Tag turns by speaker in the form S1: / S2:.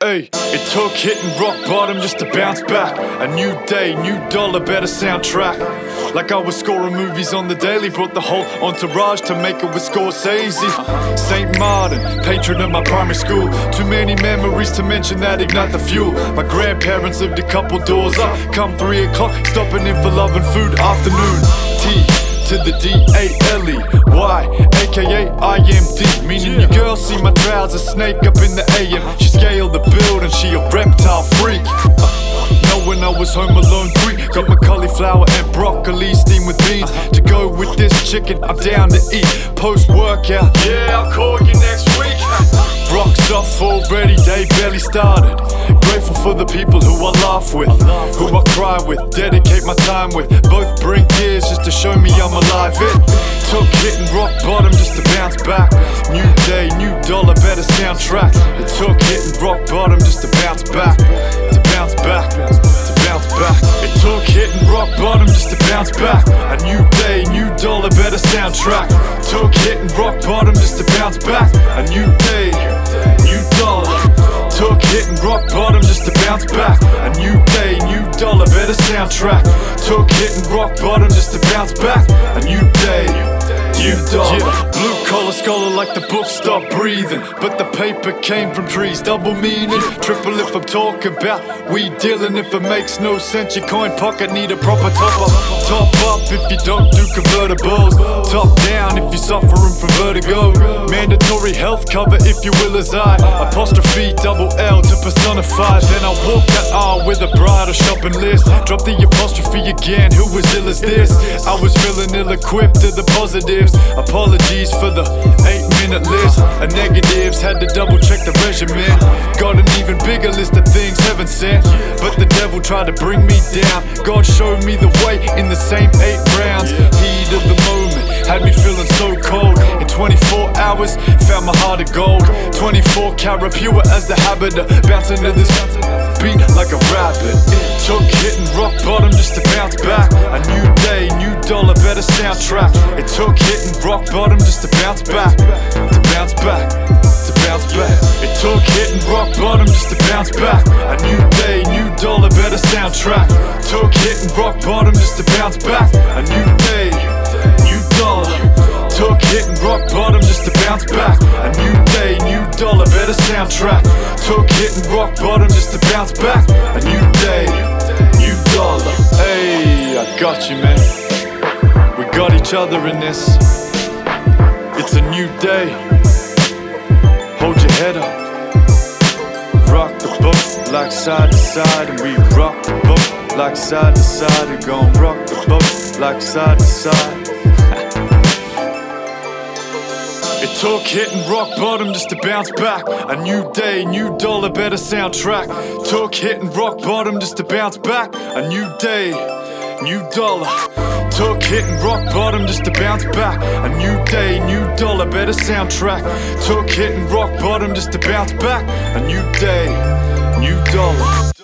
S1: Hey, it took hitting rock bottom just to bounce back. A new day, new dollar, better soundtrack. Like I was scoring movies on the daily, brought the whole entourage to make it with Scorsese. St. Martin, patron of my primary school. Too many memories to mention that ignite the fuel. My grandparents lived a couple doors up. Come 3 o'clock, stopping in for love and food. Afternoon, tea to the D-A-L-E-Y, aka I-M-D. Meaning your girl see my trousers snake up in the AM. She scaled the building, she a reptile freak. Knowing I was home alone 3. Got my cauliflower and broccoli steamed with beans. To go with this chicken, I'm down to eat. Post-workout, yeah, I'll call you next week. Rocks off already, day barely started. Grateful for the people who I laugh with, who I cry with, dedicate my time with. Both bring tears just to show me I'm alive. It took hitting rock bottom just to bounce back. New day, new dollar, better soundtrack. It took hitting rock bottom just to bounce back. To bounce back, to bounce back. It took hitting rock bottom just to bounce back. A new day, new dollar, better soundtrack. Took hitting rock bottom just to bounce back. A new day, new dollar. Took hitting rock bottom just to bounce back. A new day, new dollar, better soundtrack. Took hitting rock bottom just to bounce back. A new day, new dollar. Yeah. Blue collar scholar like the book stopped breathing, but the paper came from trees. Double meaning, triple if I'm talking about weed dealing. If it makes no sense, your coin pocket need a proper top up. Top up if you don't do convertibles. Top down if you're suffering from vertigo. Mandatory health cover if you will as I. Apostrophe double L to personify. Then I walk that aisle with a bridal shopping list. Drop the apostrophe again, who was ill as this? I was feeling ill-equipped to the positives. Apologies for the 8-minute list of negatives. Had to double check the regimen. Got an even bigger list of things heaven sent, but the devil tried to bring me down. God showed me the way in the same 8 rounds. Heat of the moment had me feeling so cold. In 24 hours, found my heart of gold. 24 karat pure as the habit of bouncing to this beat like a rabbit. It took hitting rock bottom just to bounce back. A new day, new dollar, better soundtrack. It took hitting rock bottom just to bounce back. To bounce back, to bounce back. It took hitting rock bottom just to bounce back. A new day, new dollar, better soundtrack. Took hitting rock bottom just to bounce back. A new day, new dollar. Took hitting rock bottom just to bounce back. A new day, new dollar, better soundtrack. Took hitting rock bottom just to bounce back. A new day, new dollar. Hey, I got you, man. We got each other in this. It's a new day. Hold your head up. Rock the boat like side to side, and we rock the boat like side to side, and gon' rock the boat like side to side. It took hitting rock bottom just to bounce back. A new day, new dollar, better soundtrack. Took hitting rock bottom just to bounce back. A new day, new dollar. Took hitting rock bottom just to bounce back. A new day, new dollar, better soundtrack. Took hitting rock bottom just to bounce back. A new day, new dollar.